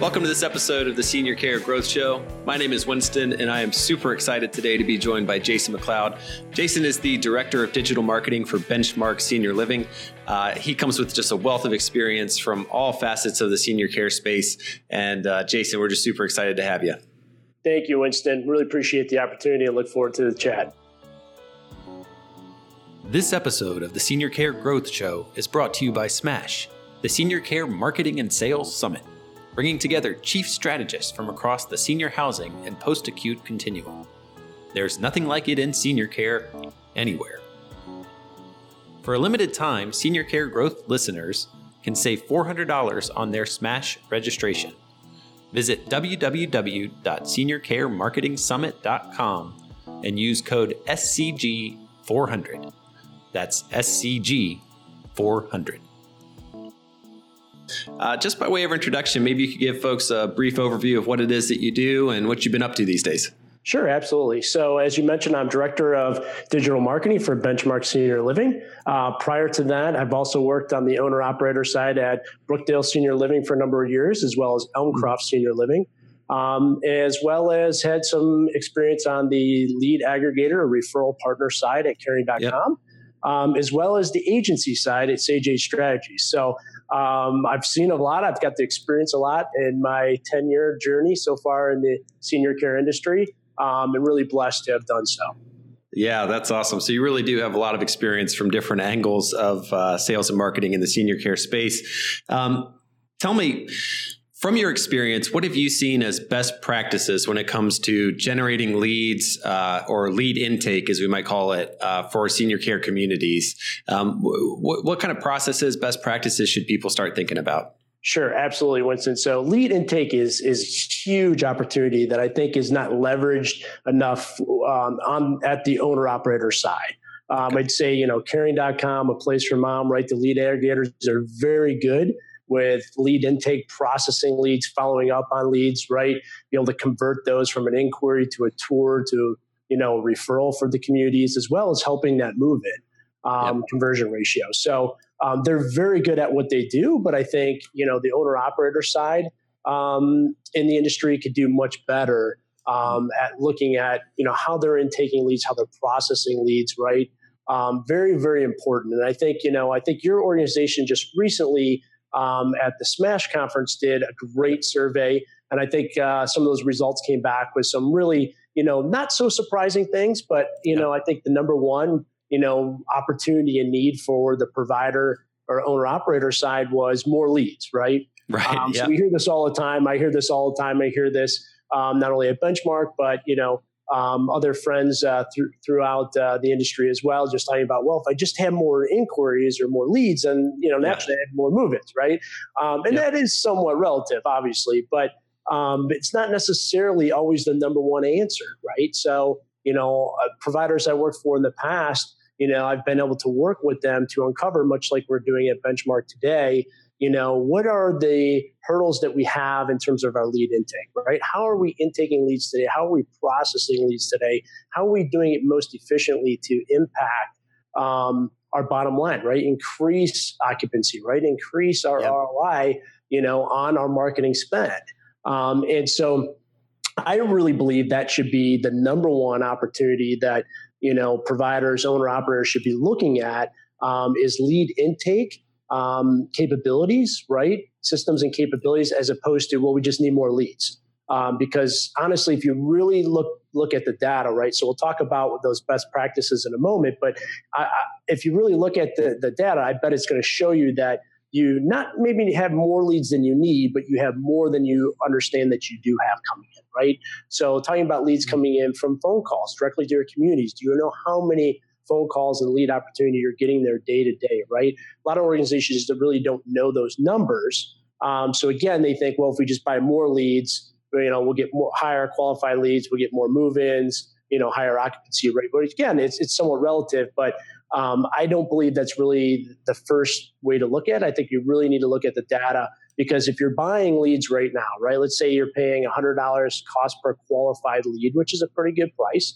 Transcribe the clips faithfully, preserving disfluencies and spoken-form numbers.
Welcome to this episode of the Senior Care Growth Show. My name is Winston, and I am super excited today to be joined by Jason McLeod. Jason is the Director of Digital Marketing for Benchmark Senior Living. Uh, he comes with just a wealth of experience from all facets of the senior care space. And uh, Jason, we're just super excited to have you. Thank you, Winston. Really appreciate the opportunity and look forward to the chat. This episode of the Senior Care Growth Show is brought to you by SMASH, the Senior Care Marketing and Sales Summit, bringing together chief strategists from across the senior housing and post-acute continuum. There's nothing like it in senior care anywhere. For a limited time, Senior Care Growth listeners can save four hundred dollars on their SMASH registration. Visit w w w dot senior care marketing summit dot com and use code S C G four hundred. That's S C G four hundred. Uh, just by way of introduction, maybe you could give folks a brief overview of what it is that you do and what you've been up to these days. Sure, absolutely. So as you mentioned, I'm Director of Digital Marketing for Benchmark Senior Living. Uh, prior to that, I've also worked on the owner-operator side at Brookdale Senior Living for a number of years, as well as Elmcroft Senior Living, um, as well as had some experience on the lead aggregator or referral partner side at caring dot com, yep. um, as well as the agency side at Sage Age Strategies. So Um, I've seen a lot. I've got to experience a lot in my ten-year journey so far in the senior care industry, um, and really blessed to have done so. Yeah, that's awesome. So you really do have a lot of experience from different angles of uh, sales and marketing in the senior care space. Um, tell me, from your experience, what have you seen as best practices when it comes to generating leads uh, or lead intake, as we might call it, uh, for senior care communities? Um, wh- what kind of processes, best practices should people start thinking about? Sure, absolutely, Winston. So lead intake is is huge opportunity that I think is not leveraged enough um, on at the owner operator side. Um, okay. I'd say, you know, caring dot com, A Place for Mom, right? The lead aggregators are very good with lead intake, processing leads, following up on leads, right? Be able to convert those from an inquiry to a tour to, you know, referral for the communities, as well as helping that move it, um, yep. conversion ratio. So um, they're very good at what they do, but I think, you know, the owner operator side um, in the industry could do much better um, at looking at, you know, how they're intaking leads, how they're processing leads, right? Um, very, very important. And I think, you know, I think your organization just recently Um, at the SMASH conference did a great survey. And I think uh, some of those results came back with some really, you know, not so surprising things, but, you yeah. know, I think the number one, you know, opportunity and need for the provider or owner operator side was more leads, right? Right. Um, yeah. So we hear this all the time. I hear this all the time. I hear this um, not only at Benchmark, but, you know, Um, other friends uh, th- throughout uh, the industry as well, just talking about, well, if I just have more inquiries or more leads, and you know, naturally yeah. I have more move-ins, right? Um, and yeah. that is somewhat relative, obviously, but um, it's not necessarily always the number one answer, right? So, you know, uh, providers I worked for in the past, you know, I've been able to work with them to uncover, much like we're doing at Benchmark today, you know, what are the hurdles that we have in terms of our lead intake, right? How are we intaking leads today? How are we processing leads today? How are we doing it most efficiently to impact um, our bottom line, right? Increase occupancy, right? Increase our yep. R O I, you know, on our marketing spend. Um, and so I really believe that should be the number one opportunity that, you know, providers, owner operators should be looking at um, is lead intake. Um, capabilities, right? Systems and capabilities, as opposed to, well, we just need more leads. Um, because honestly, if you really look look at the data, right? So we'll talk about those best practices in a moment. But I, I, if you really look at the, the data, I bet it's going to show you that you not maybe have more leads than you need, but you have more than you understand that you do have coming in, right? So talking about leads coming in from phone calls directly to your communities, do you know how many phone calls and lead opportunity you're getting there day to day, right? A lot of organizations that really don't know those numbers. Um, so again, they think, well, if we just buy more leads, you know, we'll get more higher qualified leads, we'll get more move-ins, you know, higher occupancy rate. But again, it's it's somewhat relative, but um, I don't believe that's really the first way to look at it. I think you really need to look at the data, because if you're buying leads right now, right, let's say you're paying one hundred dollars cost per qualified lead, which is a pretty good price.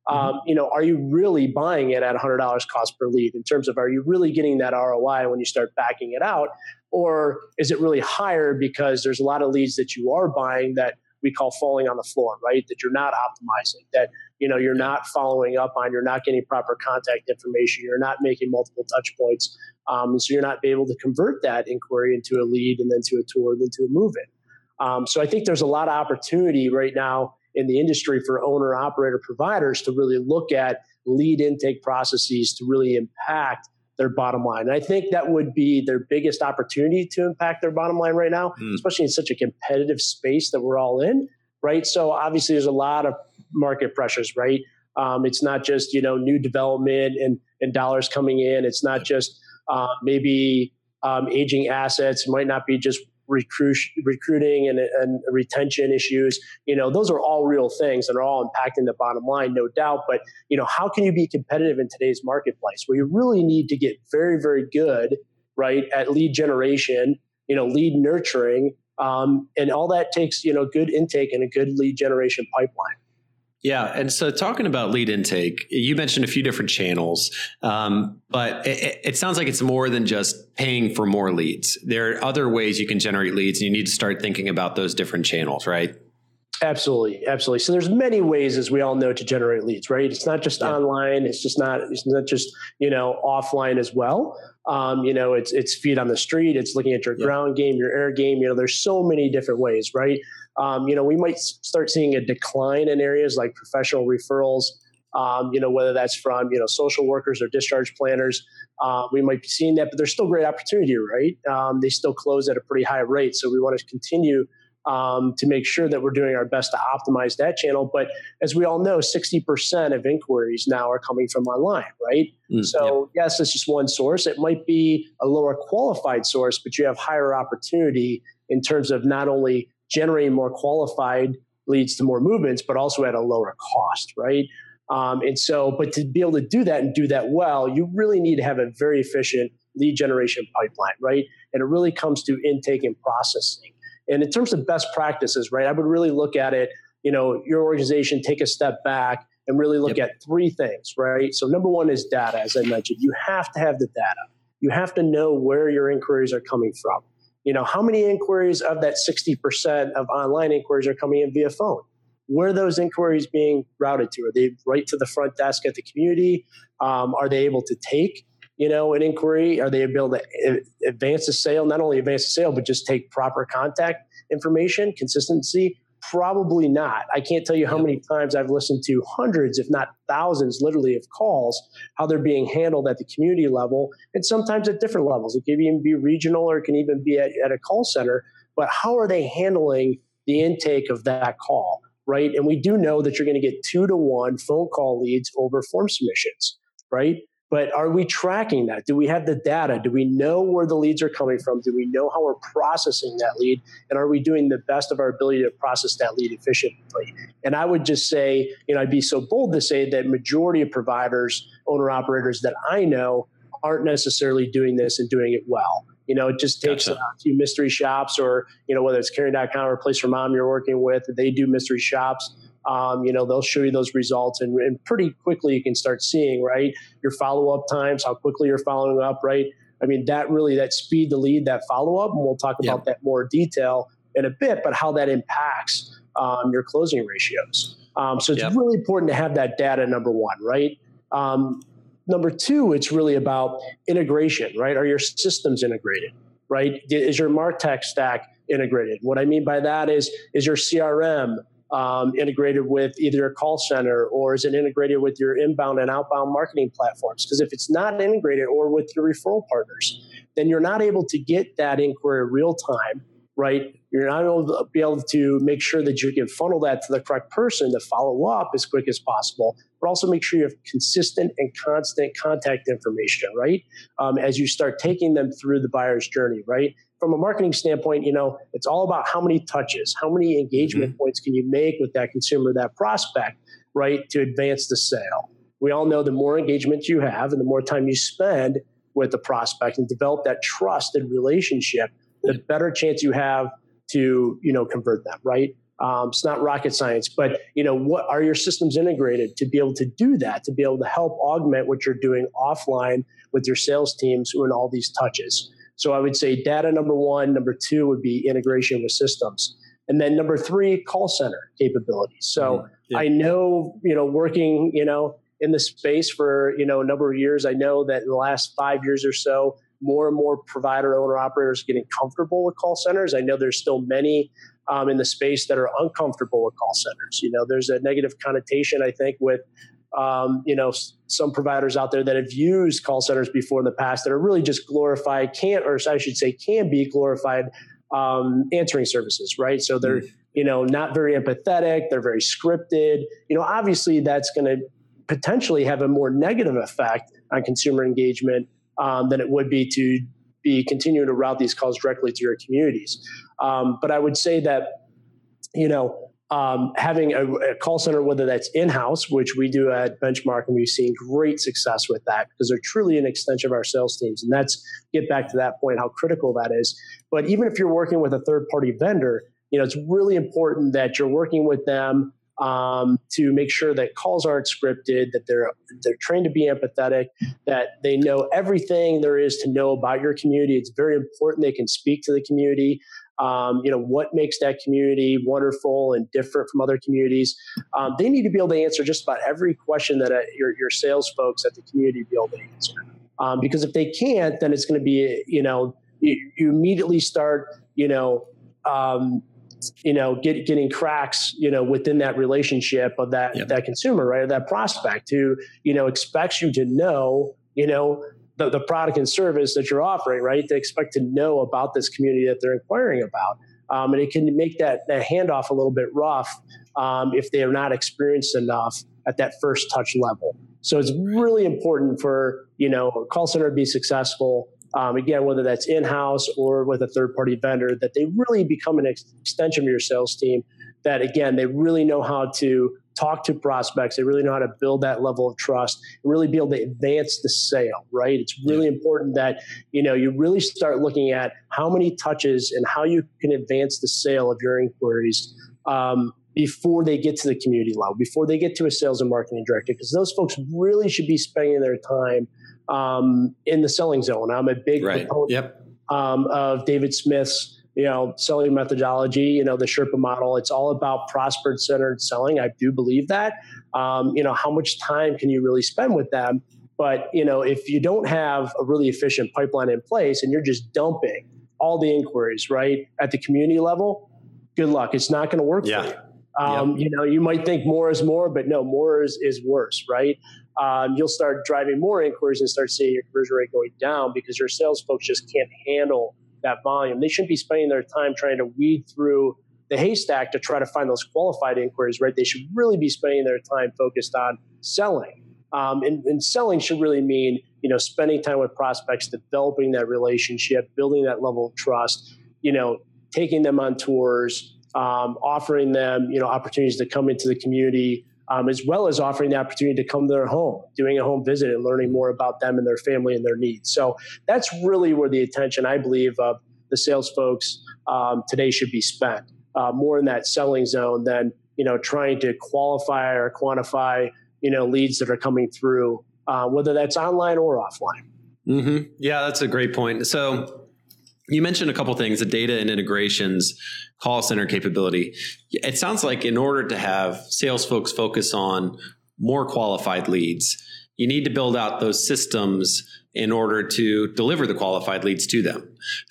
Um, you know, are you really buying it at one hundred dollars cost per lead in terms of, are you really getting that R O I when you start backing it out? Or is it really higher because there's a lot of leads that you are buying that we call falling on the floor, right? That you're not optimizing, that, you know, you're not following up on, you're not getting proper contact information, you're not making multiple touch points. Um, so you're not able to convert that inquiry into a lead and then to a tour, then to a move-in. Um, so I think there's a lot of opportunity right now in the industry for owner operator providers to really look at lead intake processes to really impact their bottom line. And I think that would be their biggest opportunity to impact their bottom line right now, mm. especially in such a competitive space that we're all in, right? So obviously there's a lot of market pressures, right? Um, it's not just, you know, new development and, and dollars coming in. It's not just uh, maybe um, aging assets. It might not be just recruit, recruiting and, and retention issues. You know, those are all real things and are all impacting the bottom line, no doubt. But, you know, how can you be competitive in today's marketplace where you really need to get very, very good, right, at lead generation, you know, lead nurturing, um, and all that takes, you know, good intake and a good lead generation pipeline. Yeah. And so talking about lead intake, you mentioned a few different channels, um, but it, it sounds like it's more than just paying for more leads. There are other ways you can generate leads, and you need to start thinking about those different channels, right? Absolutely. Absolutely. So there's many ways, as we all know, to generate leads, right? It's not just yeah. online. It's just not, it's not just, you know, offline as well. Um, you know, it's, it's feet on the street. It's looking at your yeah. ground game, your air game. You know, there's so many different ways, right? Um, you know, we might start seeing a decline in areas like professional referrals, um, you know, whether that's from, you know, social workers or discharge planners. Uh, we might be seeing that, but there's still great opportunity, right? Um, they still close at a pretty high rate. So we want to continue um, to make sure that we're doing our best to optimize that channel. But as we all know, sixty percent of inquiries now are coming from online, right? Mm, so yeah. yes, it's just one source. It might be a lower qualified source, but you have higher opportunity in terms of not only generating more qualified leads to more movements, but also at a lower cost, right? Um, and so, but to be able to do that and do that well, you really need to have a very efficient lead generation pipeline, right? And it really comes to intake and processing. And in terms of best practices, right, I would really look at it, you know, your organization, take a step back and really look yep. at three things, right? So number one is data, as I mentioned. You have to have the data. You have to know where your inquiries are coming from. You know, how many inquiries of that sixty percent of online inquiries are coming in via phone? Where are those inquiries being routed to? Are they right to the front desk at the community? Um, are they able to take, you know, an inquiry? Are they able to advance a sale? Not only advance a sale, but just take proper contact information, consistency? Probably not. I can't tell you how many times I've listened to hundreds, if not thousands, literally, of calls, how they're being handled at the community level, and sometimes at different levels. It can even be regional, or it can even be at, at a call center. But how are they handling the intake of that call, right? And we do know that you're going to get two to one phone call leads over form submissions, right? But are we tracking that? Do we have the data? Do we know where the leads are coming from? Do we know how we're processing that lead? And are we doing the best of our ability to process that lead efficiently? And I would just say, you know, I'd be so bold to say that majority of providers, owner operators that I know aren't necessarily doing this and doing it well. You know, it just takes gotcha. a few mystery shops, or, you know, whether it's Caring dot com or Place for Mom you're working with, they do mystery shops. Um, you know, they'll show you those results, and, and pretty quickly you can start seeing, right, your follow-up times, how quickly you're following up, right? I mean, that really, that speed to lead, that follow-up, and we'll talk about yeah. that more detail in a bit, but how that impacts um, your closing ratios. Um, so it's yep. really important to have that data, number one, right? Um, number two, it's really about integration, right? Are your systems integrated, right? Is your MarTech stack integrated? What I mean by that is, is your C R M Um, integrated with either a call center, or is it integrated with your inbound and outbound marketing platforms? Because if it's not integrated, or with your referral partners, then you're not able to get that inquiry real time, right? You're not able to be able to make sure that you can funnel that to the correct person to follow up as quick as possible, but also make sure you have consistent and constant contact information, right? Um, as you start taking them through the buyer's journey, right? From a marketing standpoint, you know, it's all about how many touches, how many engagement mm-hmm. points can you make with that consumer, that prospect, right, to advance the sale. We all know the more engagement you have and the more time you spend with the prospect and develop that trusted relationship, the better chance you have to, you know, convert them, right? Um, it's not rocket science, but you know, what are your systems integrated to be able to do that, to be able to help augment what you're doing offline with your sales teams in all these touches? So I would say data number one. Number two would be integration with systems. And then number three, call center capabilities. So mm-hmm. yeah. I know, you know, working, you know, in the space for, you know, a number of years, I know that in the last five years or so, more and more provider owner operators are getting comfortable with call centers. I know there's still many um, in the space that are uncomfortable with call centers. You know, there's a negative connotation, I think, with, um, you know, s- some providers out there that have used call centers before in the past that are really just glorified, can't, or I should say can be glorified um, answering services, right? So they're, mm. you know, not very empathetic. They're very scripted. You know, obviously that's going to potentially have a more negative effect on consumer engagement um, than it would be to be continuing to route these calls directly to your communities. Um, but I would say that, you know, um, having a, a call center, whether that's in-house, which we do at Benchmark, and we've seen great success with that because they're truly an extension of our sales teams. And that's, get back to that point, how critical that is. But even if you're working with a third-party vendor, you know, it's really important that you're working with them um, to make sure that calls aren't scripted, that they're they're trained to be empathetic, that they know everything there is to know about your community. It's very important they can speak to the community. Um, you know, what makes that community wonderful and different from other communities. Um, they need to be able to answer just about every question that uh, your, your sales folks at the community be able to answer. Um, because if they can't, then it's going to be, you know, you, you immediately start, you know, um, you know, get, getting cracks, you know, within that relationship of that, yep. that consumer, right? Or that prospect who, you know, expects you to know, you know, the, the product and service that you're offering, right? They expect to know about this community that they're inquiring about. Um, and it can make that, that handoff a little bit rough um, if they are not experienced enough at that first touch level. So it's really important for, you know, a call center to be successful. Um, again, whether that's in-house or with a third-party vendor, that they really become an ex- extension of your sales team, that, again, they really know how to talk to prospects. They really know how to build that level of trust and really be able to advance the sale, right? It's really yeah. important that, you know, you really start looking at how many touches and how you can advance the sale of your inquiries um, before they get to the community level, before they get to a sales and marketing director, because those folks really should be spending their time um, in the selling zone. I'm a big right. proponent yep. um, of David Smith's, you know, selling methodology, you know, the Sherpa model. It's all about prospect-centered selling. I do believe that. Um, you know, how much time can you really spend with them? But, you know, if you don't have a really efficient pipeline in place and you're just dumping all the inquiries, right, at the community level, good luck. It's not going to work yeah. for you. Um, yep. You know, you might think more is more, but no, more is, is worse, right? Um, you'll start driving more inquiries and start seeing your conversion rate going down because your sales folks just can't handle that volume. They shouldn't be spending their time trying to weed through the haystack to try to find those qualified inquiries, right? They should really be spending their time focused on selling. Um, and, and selling should really mean, you know, spending time with prospects, developing that relationship, building that level of trust, you know, taking them on tours, um, offering them, you know, opportunities to come into the community, um, as well as offering the opportunity to come to their home, doing a home visit and learning more about them and their family and their needs. So that's really where the attention, I believe, of the sales folks um, today should be spent, uh, more in that selling zone than, you know, trying to qualify or quantify, you know, leads that are coming through, uh, whether that's online or offline. Mm-hmm. Yeah, that's a great point. So you mentioned a couple of things, the data and integrations, call center capability. It sounds like in order to have sales folks focus on more qualified leads, you need to build out those systems in order to deliver the qualified leads to them.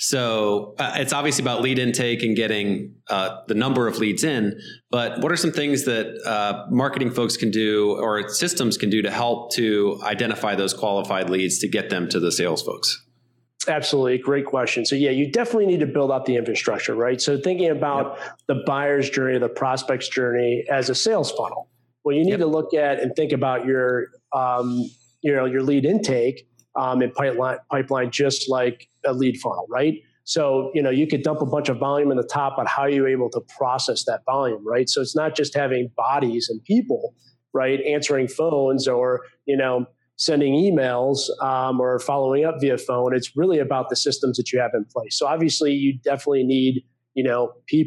So uh, it's obviously about lead intake and getting uh, the number of leads in, but what are some things that uh, marketing folks can do or systems can do to help to identify those qualified leads to get them to the sales folks? Absolutely. Great question. So yeah, you definitely need to build out the infrastructure, right? So thinking about yep. the buyer's journey, the prospect's journey as a sales funnel. Well, you need yep. to look at and think about your, um, you know, your lead intake um, and pipeline, pipeline, just like a lead funnel, right? So, you know, you could dump a bunch of volume in the top, but how are you able to process that volume, right? So it's not just having bodies and people, right, answering phones or, you know, sending emails um, or following up via phone. It's really about the systems that you have in place. So obviously you definitely need, you know, people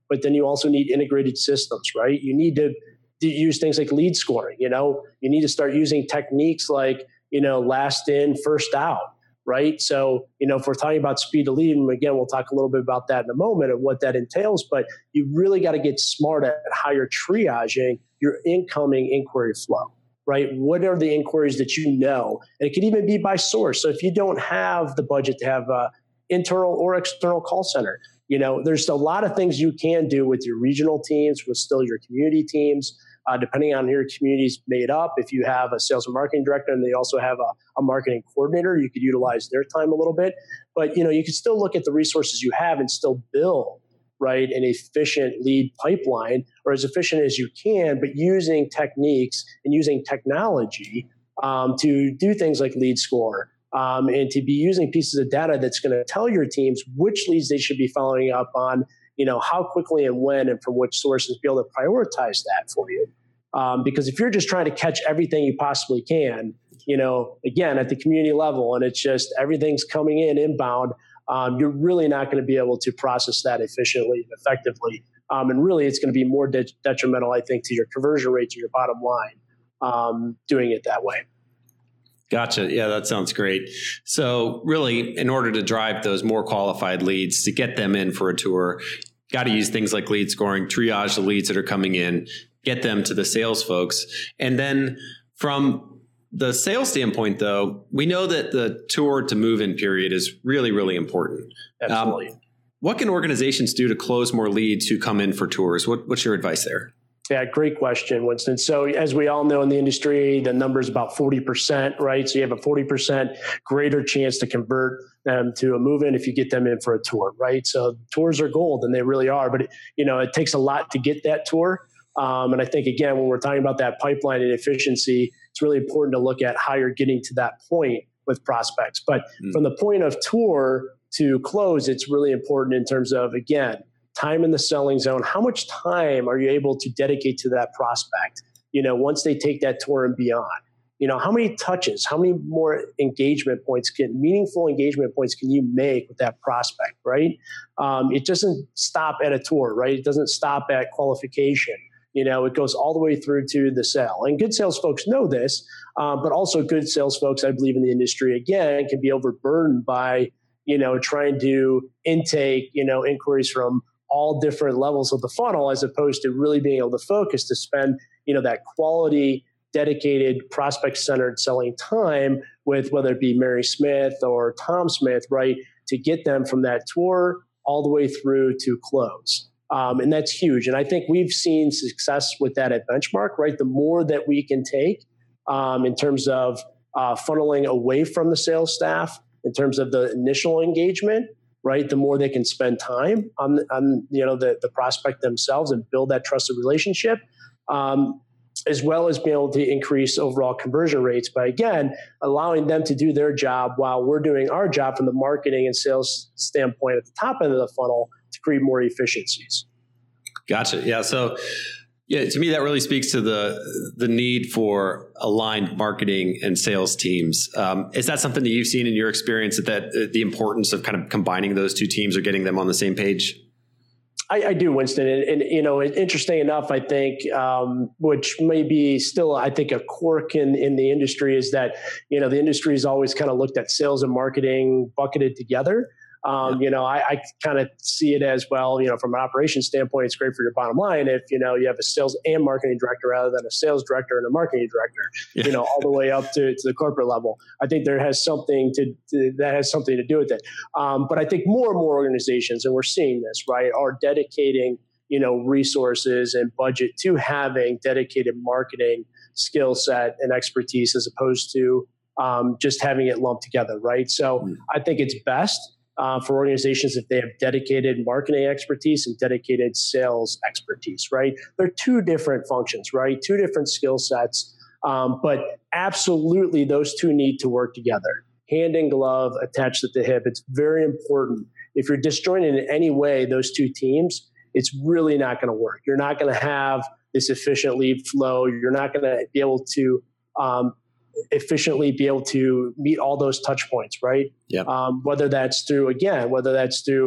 but then you also need integrated systems, right? You need to, to use things like lead scoring. You know, you need to start using techniques like, you know, last in, first out, right? So, you know, if we're talking about speed to lead, and again, we'll talk a little bit about that in a moment of what that entails, but you really got to get smart at how you're triaging your incoming inquiry flow, right? What are the inquiries that you know? And it could even be by source. So if you don't have the budget to have a internal or external call center, you know, there's a lot of things you can do with your regional teams, with still your community teams, uh, depending on your community's made up. If you have a sales and marketing director and they also have a, a marketing coordinator, you could utilize their time a little bit. But, you know, you can still look at the resources you have and still build, right, an efficient lead pipeline, or as efficient as you can, but using techniques and using technology um, to do things like lead score, um, and to be using pieces of data that's going to tell your teams which leads they should be following up on, you know, how quickly and when and from which sources, be able to prioritize that for you. Um, because if you're just trying to catch everything you possibly can, you know, again, at the community level, and it's just everything's coming in inbound, um, you're really not going to be able to process that efficiently and effectively. Um, and really, it's going to be more de- detrimental, I think, to your conversion rate, to your bottom line, um, doing it that way. Gotcha. Yeah, that sounds great. So really, in order to drive those more qualified leads, to get them in for a tour, got to use things like lead scoring, triage the leads that are coming in, get them to the sales folks. And then from the sales standpoint, though, we know that the tour to move-in period is really, really important. Absolutely. Um, what can organizations do to close more leads who come in for tours? What, what's your advice there? Yeah, great question, Winston. So as we all know in the industry, the number is about forty percent, right? So you have a forty percent greater chance to convert them to a move-in if you get them in for a tour, right? So tours are gold, and they really are. But, it, you know, it takes a lot to get that tour. Um, and I think, again, when we're talking about that pipeline and efficiency, it's really important to look at how you're getting to that point with prospects. But mm. from the point of tour to close, it's really important in terms of, again, time in the selling zone. How much time are you able to dedicate to that prospect, you know, once they take that tour and beyond? You know, how many touches, how many more engagement points, can meaningful engagement points can you make with that prospect, right? Um, it doesn't stop at a tour, right? It doesn't stop at qualification. You know, it goes all the way through to the sale. And good sales folks know this, uh, but also good sales folks, I believe in the industry, again, can be overburdened by, you know, trying to intake, you know, inquiries from all different levels of the funnel, as opposed to really being able to focus to spend, you know, that quality, dedicated, prospect-centered selling time with whether it be Mary Smith or Tom Smith, right, to get them from that tour all the way through to close. Um, and that's huge. And I think we've seen success with that at Benchmark, right? The more that we can take um, in terms of uh, funneling away from the sales staff, in terms of the initial engagement, right? The more they can spend time on, on you know, the, the prospect themselves and build that trusted relationship, um, as well as being able to increase overall conversion rates by, again, allowing them to do their job while we're doing our job from the marketing and sales standpoint at the top end of the funnel to create more efficiencies. Gotcha. Yeah. So yeah, to me, that really speaks to the the need for aligned marketing and sales teams. Um, is that something that you've seen in your experience, that, that the importance of kind of combining those two teams or getting them on the same page? I, I do, Winston. And, and, you know, interesting enough, I think, um, which may be still, I think, a quirk in, in the industry is that, you know, the industry has always kind of looked at sales and marketing bucketed together. Um, you know, I, I kind of see it as, well, you know, from an operations standpoint, it's great for your bottom line if, you know, you have a sales and marketing director rather than a sales director and a marketing director, yeah. you know, all the way up to, to the corporate level. I think there has something to, to that has something to do with it. Um, but I think more and more organizations, and we're seeing this, right, are dedicating, you know, resources and budget to having dedicated marketing skill set and expertise as opposed to um, just having it lumped together, right? So mm. I think it's best Uh, for organizations if they have dedicated marketing expertise and dedicated sales expertise, right? They're two different functions, right? Two different skill sets, um, but absolutely those two need to work together, hand in glove, attached at the hip. It's very important. If you're disjointed in any way, those two teams, it's really not going to work. You're not going to have this efficient lead flow. You're not going to be able to um, efficiently be able to meet all those touch points, right? Yep. Um, whether that's through, again, whether that's through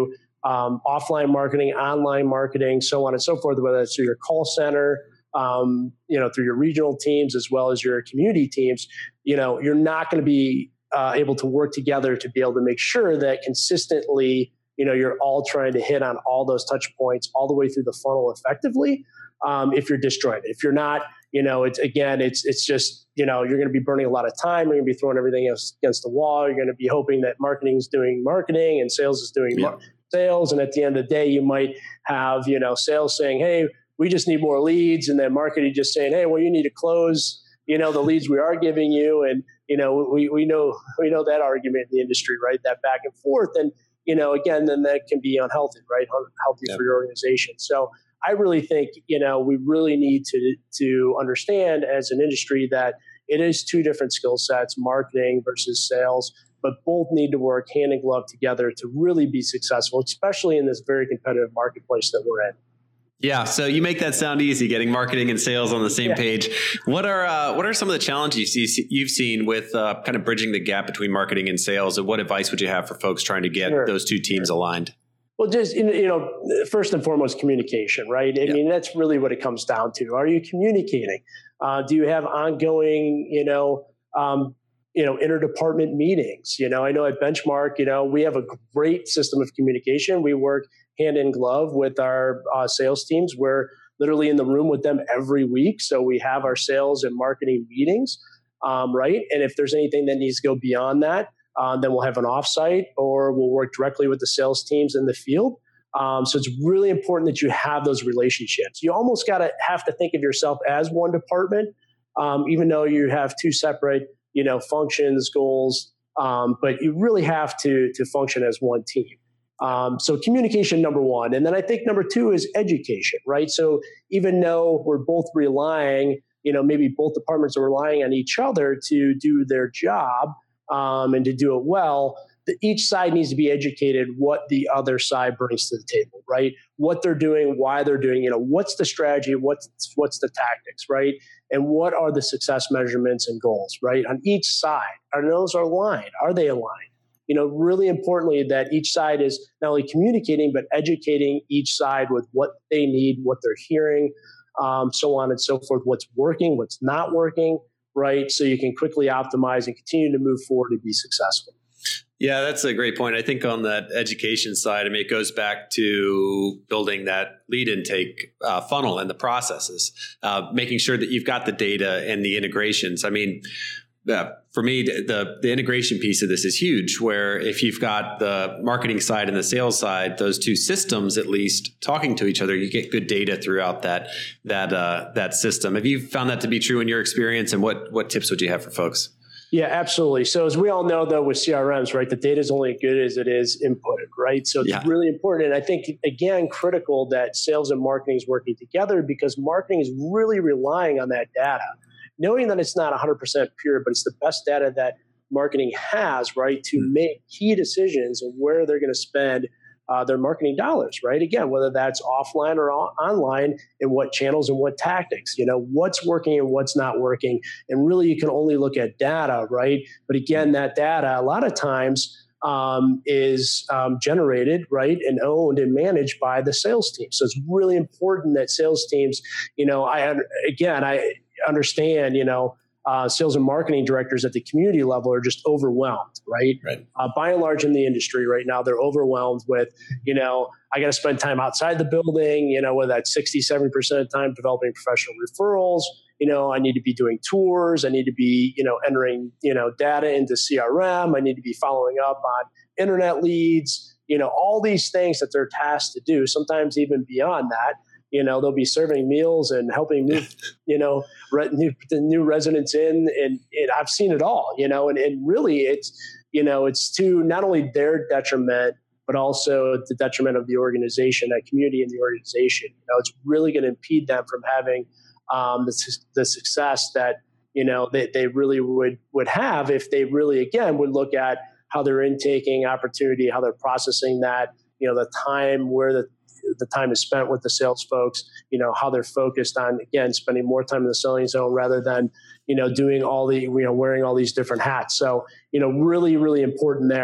um, offline marketing, online marketing, so on and so forth, whether it's through your call center, um, you know, through your regional teams, as well as your community teams, you know, you're not going to be uh, able to work together to be able to make sure that consistently, you know, you're all trying to hit on all those touch points all the way through the funnel effectively. Um, if you're disjointed, if you're not, you know, it's again, it's it's just, you know, you're going to be burning a lot of time. You're going to be throwing everything else against the wall. You're going to be hoping that marketing is doing marketing and sales is doing yeah. mar- sales. And at the end of the day, you might have, you know, sales saying, hey, we just need more leads. And then marketing just saying, hey, well, you need to close, you know, the leads we are giving you. And, you know, we, we know, we know that argument in the industry, right? That back and forth. And, you know, again, then that can be unhealthy, right? Unhealthy yep. for your organization. So I really think, you know, we really need to, to understand as an industry that it is two different skill sets, marketing versus sales, but both need to work hand in glove together to really be successful, especially in this very competitive marketplace that we're in. Yeah, so you make that sound easy, getting marketing and sales on the same yeah. page. What are uh, what are some of the challenges you've seen with uh, kind of bridging the gap between marketing and sales? And what advice would you have for folks trying to get sure. those two teams sure. aligned? Well, just, you know, first and foremost, communication, right? I yeah. mean, that's really what it comes down to. Are you communicating? Uh, do you have ongoing, you know, um, you know, interdepartment meetings? You know, I know at Benchmark, you know, we have a great system of communication. We work hand in glove with our uh, sales teams. We're literally in the room with them every week. So we have our sales and marketing meetings, um, right? And if there's anything that needs to go beyond that, uh, then we'll have an offsite or we'll work directly with the sales teams in the field. Um, so it's really important that you have those relationships. You almost got to have to think of yourself as one department, um, even though you have two separate, you know, functions, goals, um, but you really have to to function as one team. Um, so communication, number one. And then I think number two is education, right? So even though we're both relying, you know, maybe both departments are relying on each other to do their job um, and to do it well, the, each side needs to be educated what the other side brings to the table, right? What they're doing, why they're doing, you know, what's the strategy, what's what's the tactics, right? And what are the success measurements and goals, right? On each side, are those aligned? Are they aligned? You know, really importantly that each side is not only communicating, but educating each side with what they need, what they're hearing, um, so on and so forth, what's working, what's not working, right? So you can quickly optimize and continue to move forward and be successful. Yeah, that's a great point. I think on that education side, I mean, it goes back to building that lead intake uh, funnel and the processes, uh, making sure that you've got the data and the integrations. I mean, Uh, for me, the the integration piece of this is huge, where if you've got the marketing side and the sales side, those two systems at least talking to each other, you get good data throughout that that uh, that system. Have you found that to be true in your experience, and what what tips would you have for folks? Yeah, absolutely. So as we all know, though, with C R Ms, right, the data is only as good as it is inputted, right? So it's yeah. really important. And I think, again, critical that sales and marketing is working together, because marketing is really relying on that data. Knowing that it's not one hundred percent pure, but it's the best data that marketing has, right, to mm. make key decisions of where they're going to spend uh, their marketing dollars, right? Again, whether that's offline or on- online, and what channels and what tactics, you know, what's working and what's not working. And really, you can only look at data, right? But again, that data, a lot of times, um, is um, generated, right, and owned and managed by the sales team. So it's really important that sales teams, you know, I again, I understand, you know, uh, sales and marketing directors at the community level are just overwhelmed, right? right. Uh, by and large in the industry right now, they're overwhelmed with, you know, I got to spend time outside the building, you know, whether that's sixty, seventy percent of the time developing professional referrals, you know, I need to be doing tours, I need to be, you know, entering, you know, data into C R M, I need to be following up on internet leads, you know, all these things that they're tasked to do, sometimes even beyond that. You know, they'll be serving meals and helping move, you know, re- new, the new residents in. And it, I've seen it all, you know, and, and really it's, you know, it's to not only their detriment, but also the detriment of the organization, that community and the organization. You know, it's really going to impede them from having um, the, the success that, you know, they, they really would, would have if they really, again, would look at how they're intaking opportunity, how they're processing that, you know, the time where the, the time is spent with the sales folks, you know, how they're focused on, again, spending more time in the selling zone rather than, you know, doing all the, you know, wearing all these different hats. So, you know, really, really important there.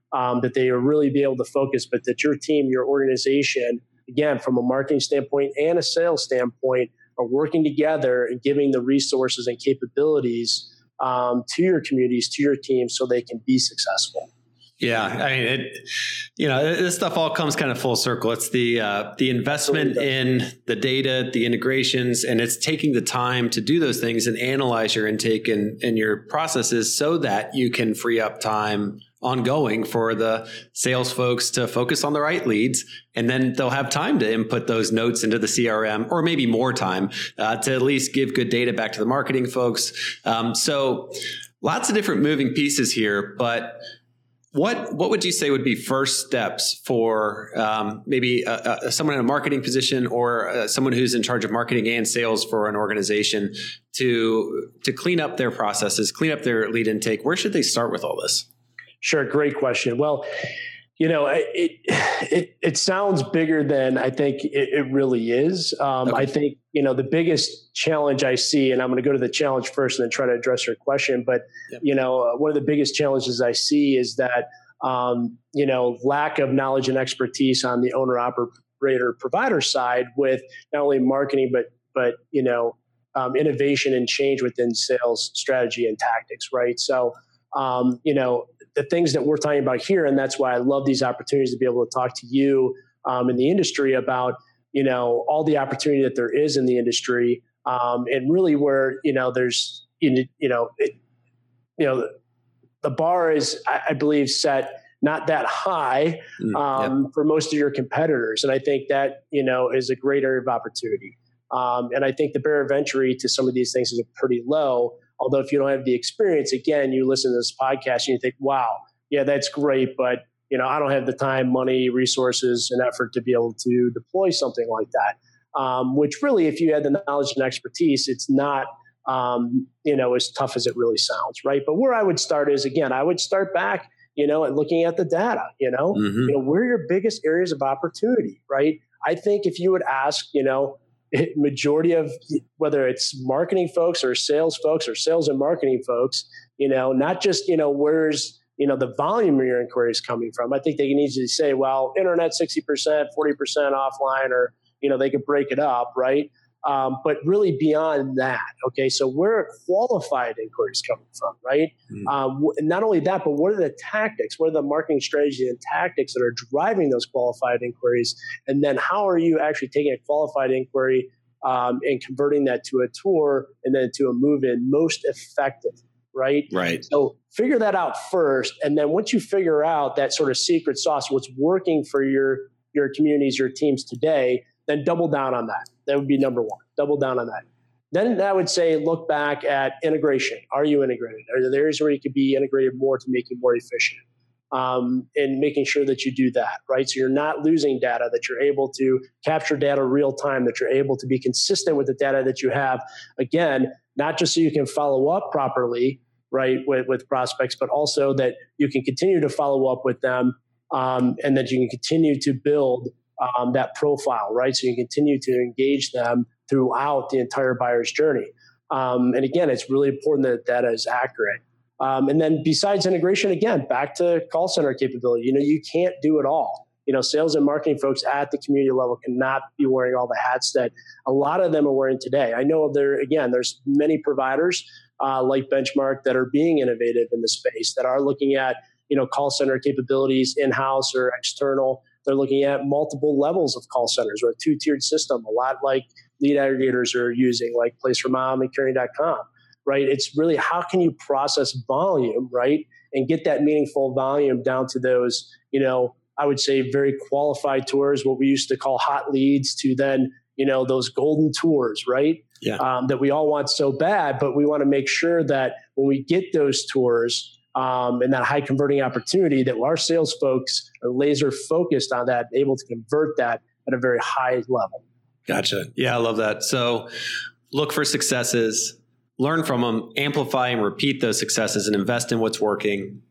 um, that they will really be able to focus, but that your team, your organization, again, from a marketing standpoint and a sales standpoint, are working together and giving the resources and capabilities um, to your communities, to your team, so they can be successful. Yeah, I mean, it, you know, this stuff all comes kind of full circle. It's the uh, the investment in the data, the integrations, and it's taking the time to do those things and analyze your intake and, and your processes so that you can free up time ongoing for the sales folks to focus on the right leads. And then they'll have time to input those notes into the C R M, or maybe more time uh, to at least give good data back to the marketing folks. Um, so lots of different moving pieces here, but What what would you say would be first steps for um, maybe a, a, someone in a marketing position or uh, someone who's in charge of marketing and sales for an organization to to clean up their processes, clean up their lead intake? Where should they start with all this? Sure, great question. Well, you know, it it, it sounds bigger than I think it, it really is. Um, okay. I think, you know, the biggest challenge I see, and I'm going to go to the challenge first and then try to address your question. But, yep. you know, uh, one of the biggest challenges I see is that, um, you know, lack of knowledge and expertise on the owner operator provider side with not only marketing, but, but, you know, um, innovation and change within sales strategy and tactics. Right. So, um, you know, the things that we're talking about here, and that's why I love these opportunities to be able to talk to you um, in the industry about, you know, all the opportunity that there is in the industry, um, and really where, you know, there's, you know, it, you know, the bar is, I, I believe, set not that high um, mm, yep. for most of your competitors. And I think that, you know, is a great area of opportunity. Um, and I think the barrier of entry to some of these things is pretty low. Although if you don't have the experience, again, you listen to this podcast and you think, wow, yeah, that's great. But, you know, I don't have the time, money, resources, and effort to be able to deploy something like that. Um, which really, if you had the knowledge and expertise, it's not, um, you know, as tough as it really sounds, right? But where I would start is, again, I would start back, you know, and looking at the data, you know, mm-hmm. you know, where are your biggest areas of opportunity, right? I think if you would ask, you know, majority of whether it's marketing folks or sales folks or sales and marketing folks, you know, not just, you know, where's, you know, the volume of your inquiries coming from. I think they can easily say, well, internet sixty percent, forty percent offline, or, you know, they could break it up, right? Um, but really beyond that, okay, so where are qualified inquiries coming from, right? Mm-hmm. Um, not only that, but what are the tactics? What are the marketing strategies and tactics that are driving those qualified inquiries? And then how are you actually taking a qualified inquiry um, and converting that to a tour and then to a move-in most effective, right? Right. So figure that out first. And then once you figure out that sort of secret sauce, what's working for your, your communities, your teams today, then double down on that. That would be number one. Double down on that. Then I would say look back at integration. Are you integrated? Are there areas where you could be integrated more to make you more efficient? Um, and making sure that you do that, right? So you're not losing data, that you're able to capture data real time, that you're able to be consistent with the data that you have. Again, not just so you can follow up properly, right, with, with prospects, but also that you can continue to follow up with them um, and that you can continue to build Um, that profile, right? So you continue to engage them throughout the entire buyer's journey. Um, and again, it's really important that data is accurate. Um, and then besides integration, again, back to call center capability. You know, you can't do it all. You know, sales and marketing folks at the community level cannot be wearing all the hats that a lot of them are wearing today. I know there, again, there's many providers uh, like Benchmark that are being innovative in the space, that are looking at, you know, call center capabilities in-house or external. They're looking at multiple levels of call centers or a two-tiered system, a lot like lead aggregators are using, like Place for Mom and Caring dot com, right? It's really how can you process volume, right, and get that meaningful volume down to those, you know, I would say very qualified tours, what we used to call hot leads, to then, you know, those golden tours, right? Yeah. Um, that we all want so bad, but we want to make sure that when we get those tours, Um, and that high converting opportunity, that our sales folks are laser focused on that, able to convert that at a very high level. Gotcha. Yeah, I love that. So look for successes, learn from them, amplify and repeat those successes, and invest in what's working.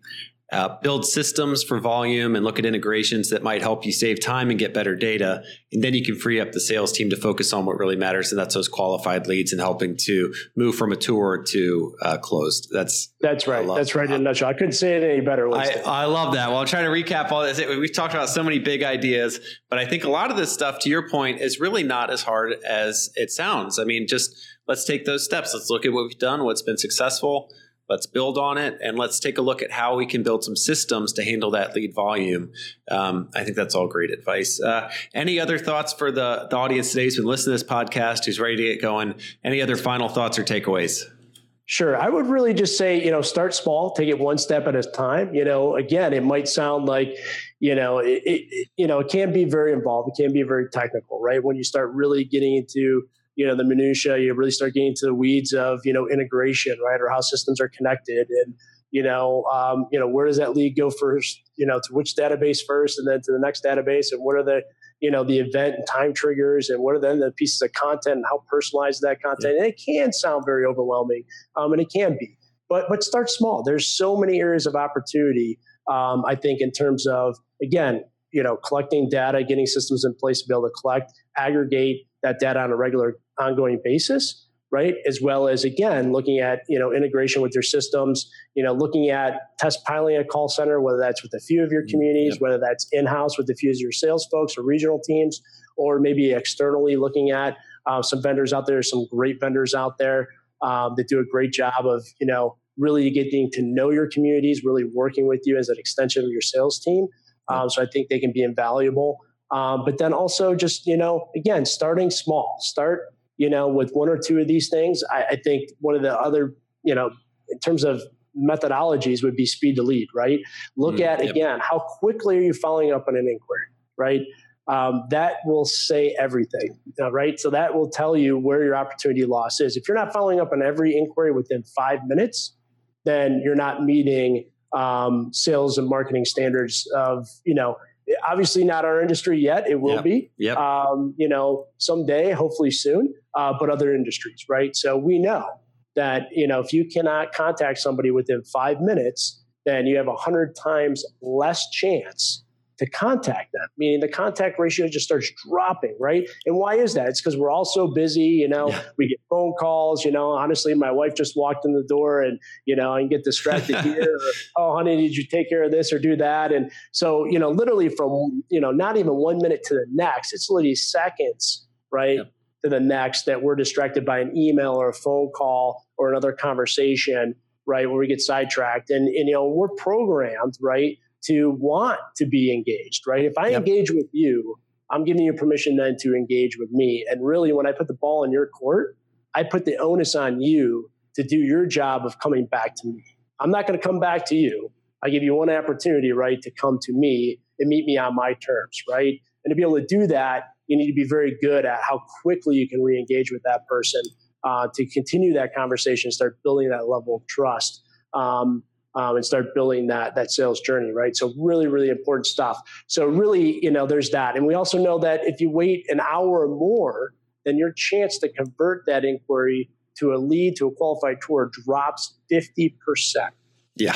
uh, build systems for volume and look at integrations that might help you save time and get better data. And then you can free up the sales team to focus on what really matters. And that's those qualified leads and helping to move from a tour to uh, closed. That's that's right. love, that's right in a nutshell. I couldn't say it any better. I, I love that. Well, I'm trying to recap all this. We've talked about so many big ideas, but I think a lot of this stuff, to your point, is really not as hard as it sounds. I mean, just let's take those steps. Let's look at what we've done, what's been successful. Let's build on it, and let's take a look at how we can build some systems to handle that lead volume. Um, I think that's all great advice. Uh, any other thoughts for the, the audience today who's been listening to this podcast, who's ready to get going? Any other final thoughts or takeaways? Sure. I would really just say, you know, start small, take it one step at a time. You know, again, it might sound like, you know, it, it, you know, it can be very involved. It can be very technical, right? When you start really getting into, you know, the minutia, you really start getting into the weeds of, you know, integration, right? Or how systems are connected. And, you know, um, you know, where does that lead go first, you know, to which database first, and then to the next database, and what are the, you know, the event and time triggers, and what are then the pieces of content and how personalized that content. Yeah. And it can sound very overwhelming, um, and it can be, but, but start small. There's so many areas of opportunity. Um, I think in terms of, again, you know, collecting data, getting systems in place to be able to collect, aggregate that data on a regular ongoing basis, right? As well as, again, looking at, you know, integration with your systems, you know, looking at test piloting a call center, whether that's with a few of your communities, yep. whether that's in-house with a few of your sales folks or regional teams, or maybe externally looking at uh, some vendors out there, some great vendors out there um, that do a great job of, you know, really getting to know your communities, really working with you as an extension of your sales team. Um, yep. So I think they can be invaluable. Um, but then also just, you know, again, starting small, start, you know, with one or two of these things. I, I think one of the other, you know, in terms of methodologies would be speed to lead, right? Look mm, at, yep. again, how quickly are you following up on an inquiry, right? Um, that will say everything, right? So that will tell you where your opportunity loss is. If you're not following up on every inquiry within five minutes, then you're not meeting um, sales and marketing standards of, you know, obviously not our industry yet. It will yep. be, yep. Um, you know, someday, hopefully soon, uh, but other industries, right? So we know that, you know, if you cannot contact somebody within five minutes, then you have a hundred times less chance to contact them, meaning the contact ratio just starts dropping, right? And why is that? It's because we're all so busy, you know, yeah. we get phone calls, you know, honestly, my wife just walked in the door and, you know, I can get distracted here. Or, oh, honey, did you take care of this or do that? And so, you know, literally from, you know, not even one minute to the next, it's literally seconds, right? Yeah. to the next that we're distracted by an email or a phone call or another conversation, right? Where we get sidetracked and, and you know, we're programmed, right? to want to be engaged, right? If I yep. engage with you, I'm giving you permission then to engage with me. And really, when I put the ball in your court, I put the onus on you to do your job of coming back to me. I'm not going to come back to you. I give you one opportunity, right, to come to me and meet me on my terms, right? And to be able to do that, you need to be very good at how quickly you can re-engage with that person uh, to continue that conversation, start building that level of trust. Um, Um, and start building that that sales journey, right? So really, really important stuff. So really, you know, there's that. And we also know that if you wait an hour or more, then your chance to convert that inquiry to a lead, to a qualified tour drops fifty percent. Yeah.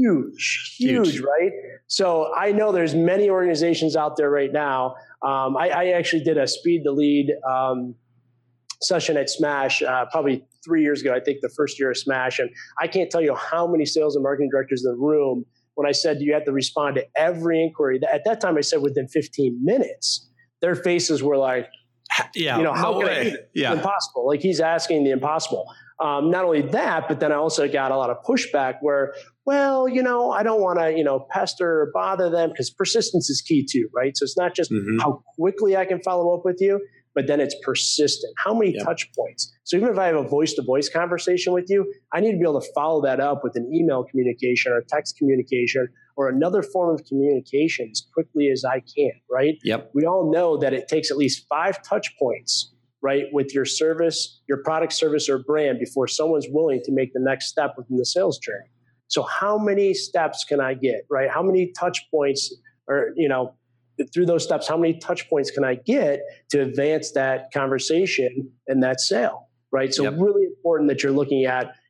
Huge, huge, huge, right? So I know there's many organizations out there right now. Um, I, I actually did a speed to lead um, session at Smash uh, probably three years ago, I think the first year of Smash. And I can't tell you how many sales and marketing directors in the room, when I said you have to respond to every inquiry, at that time I said within fifteen minutes, their faces were like, yeah, you know, how no can way. I, yeah. impossible. Like he's asking the impossible. Um, not only that, but then I also got a lot of pushback where, well, you know, I don't want to, you know, pester or bother them because persistence is key too, right? So it's not just mm-hmm. how quickly I can follow up with you, but then it's persistent. How many yep. touch points? So even if I have a voice-to-voice conversation with you, I need to be able to follow that up with an email communication or text communication or another form of communication as quickly as I can, right? Yep. We all know that it takes at least five touch points, right, with your service, your product, service, or brand before someone's willing to make the next step within the sales journey. So how many steps can I get, right? How many touch points or, you know, through those steps, how many touch points can I get to advance that conversation and that sale, right? So yep. really important that you're looking at,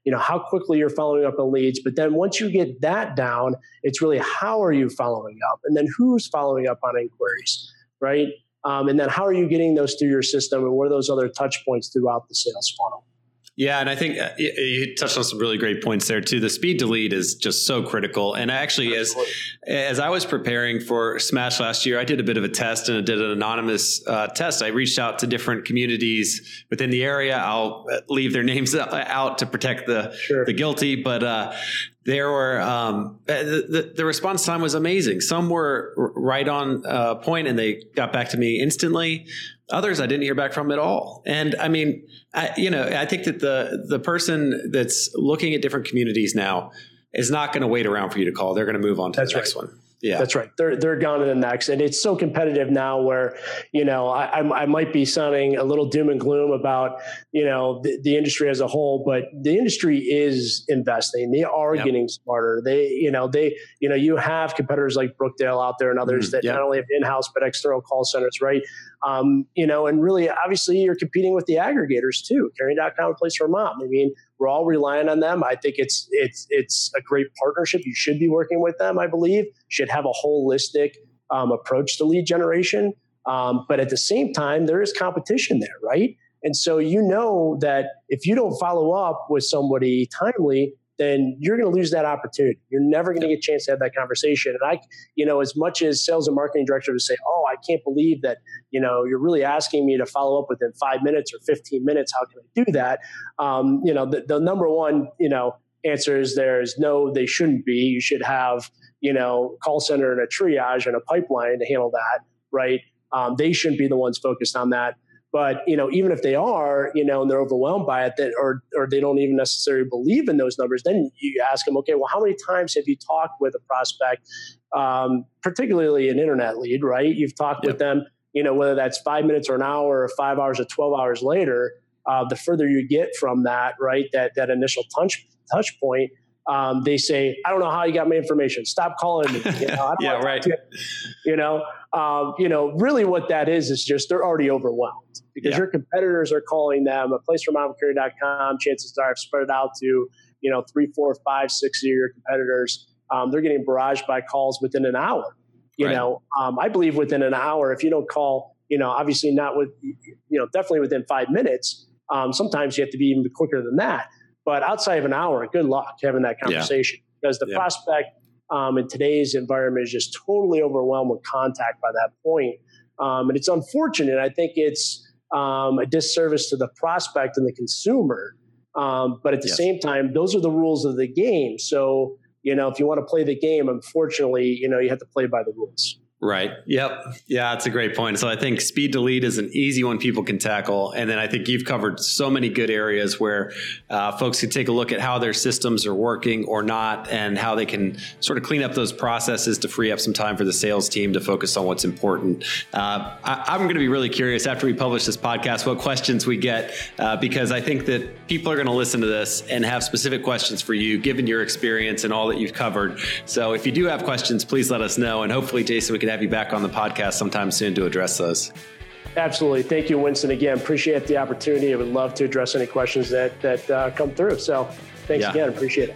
you know, how quickly you're following up on leads. But then once you get that down, it's really how are you following up? And then who's following up on inquiries, right? Um, and then how are you getting those through your system, and what are those other touch points throughout the sales funnel? Yeah, and I think uh, you touched on some really great points there too. The speed to lead is just so critical. And actually, as as I was preparing for Smash last year, I did a bit of a test and I did an anonymous uh, test. I reached out to different communities within the area. I'll leave their names out to protect the sure. the guilty, but uh, there were um, the, the the response time was amazing. Some were right on uh, point and they got back to me instantly. Others I didn't hear back from at all. And I mean, I, you know, I think that the the person that's looking at different communities now is not going to wait around for you to call. They're going to move on to that's the next right. one. Yeah, that's right. They're they're gone to the next, and it's so competitive now. Where you know I I might be sounding a little doom and gloom about you know the, the industry as a whole, but the industry is investing. They are yep. getting smarter. They you know they you know you have competitors like Brookdale out there and others mm, that yep. not only have in-house but external call centers, right? Um, you know, and really, obviously, you're competing with the aggregators too. Carrier dot com, Place for Mom. I mean, we're all relying on them. I think it's it's it's a great partnership. You should be working with them. I believe should have a holistic um, approach to lead generation. Um, but at the same time, there is competition there, right? And so you know that if you don't follow up with somebody timely, then you're going to lose that opportunity. You're never going to get a chance to have that conversation. And I, you know, as much as sales and marketing director to say, oh, I can't believe that, you know, you're really asking me to follow up within five minutes or fifteen minutes. How can I do that? Um, you know, the, the number one, you know, answer is there is no, they shouldn't be. You should have, you know, call center and a triage and a pipeline to handle that, right? Um, they shouldn't be the ones focused on that. But, you know, even if they are, you know, and they're overwhelmed by it, that, or or they don't even necessarily believe in those numbers, then you ask them, okay, well, how many times have you talked with a prospect, um, particularly an internet lead, right? You've talked yep. with them, you know, whether that's five minutes or an hour or five hours or twelve hours later, uh, the further you get from that, right, that that initial touch touch point, um, they say, I don't know how you got my information. Stop calling me. You know, yeah, right. You, you know, um, you know, really what that is, is just they're already overwhelmed because yeah. your competitors are calling them. A Place for Mom, Carrier dot com, chances are I've spread it out to, you know, three, four, five, six of your competitors. Um, they're getting barraged by calls within an hour. You right. know, um, I believe within an hour, if you don't call, you know, obviously not with, you know, definitely within five minutes. Um, sometimes you have to be even quicker than that. But outside of an hour, good luck having that conversation yeah. because the yeah. prospect um, in today's environment is just totally overwhelmed with contact by that point. Um, and it's unfortunate. I think it's um, a disservice to the prospect and the consumer. Um, but at the yes. same time, those are the rules of the game. So, you know, if you want to play the game, unfortunately, you know, you have to play by the rules. Right. Yep. Yeah, that's a great point. So I think speed to lead is an easy one people can tackle. And then I think you've covered so many good areas where uh, folks can take a look at how their systems are working or not and how they can sort of clean up those processes to free up some time for the sales team to focus on what's important. Uh, I, I'm going to be really curious after we publish this podcast what questions we get uh, because I think that people are going to listen to this and have specific questions for you given your experience and all that you've covered. So if you do have questions, please let us know. And hopefully, Jason, we can have you back on the podcast sometime soon to address those. Absolutely. Thank you, Winston. Again, appreciate the opportunity. I would love to address any questions that, that uh, come through. So thanks yeah. again. Appreciate it.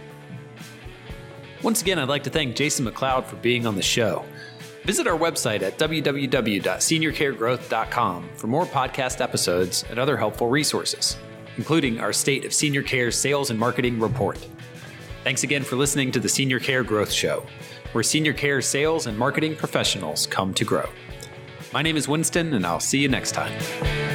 Once again, I'd like to thank Jason McLeod for being on the show. Visit our website at w w w dot senior care growth dot com for more podcast episodes and other helpful resources, including our State of Senior Care Sales and Marketing Report. Thanks again for listening to the Senior Care Growth Show, where senior care sales and marketing professionals come to grow. My name is Winston, and I'll see you next time.